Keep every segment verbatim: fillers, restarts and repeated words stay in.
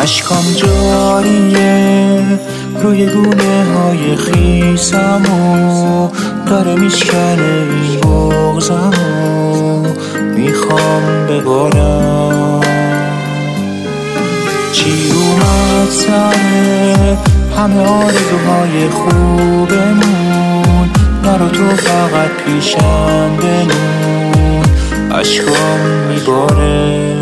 اشکام جاریه روی گونه های خیسمو، داره میشکنه این بغضمو، میخوام ببارم. چی اومد سره همه آرزوهای خوبمون، نرو تو فقط پیشم بمون، اشکام میباره.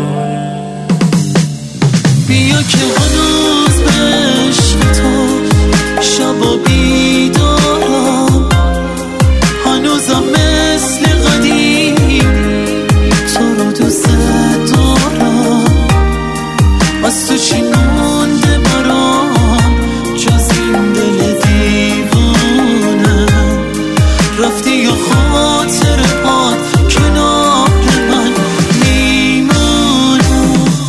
بیا که هنوز به عشق تو شبا بیدارم، هنوزم مثل قدیم تو رو دوست دارم. از تو چی مونده برام جز این دل دیوونه، رفتی یا خاطرات کنار من میمونه.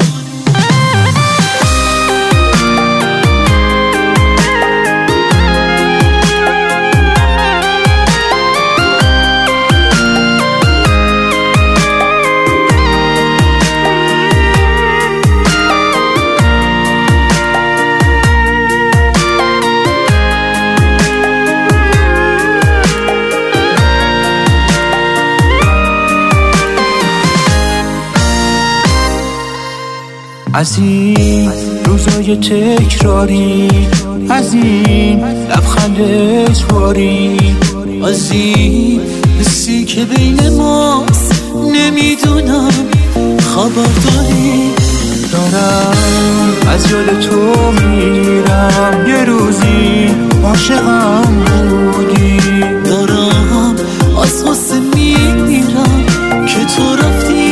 از این روزای تکراری، از این لبخند اجباری، از این حسی که بین ماست نمیدونم خبر داری. دارم از یاد تو میرم، یه روزی عاشقم بودی. دارم از غصه میمیرم که تو رفتی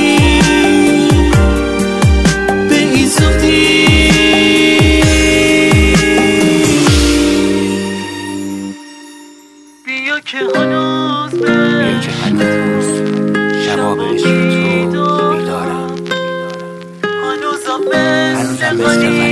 به این زودی. بیا که هنوز بیا که هنوز شبا به عشق تو بیدارم، هنوزم مثل هنوزم مثل